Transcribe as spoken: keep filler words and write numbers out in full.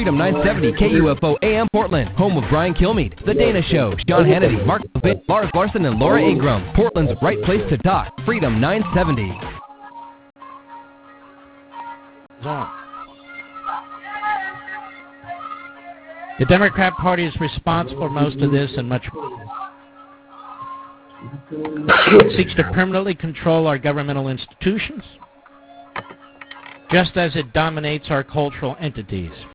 Freedom nine seventy K U F O A M Portland, home of Brian Kilmeade, The Dana Show, Sean Hannity, Mark Levin, Lars Larson, and Laura Ingram. Portland's right place to talk. Freedom nine seventy. The Democrat Party is responsible for most of this and much more. It seeks to permanently control our governmental institutions, just as it dominates our cultural entities.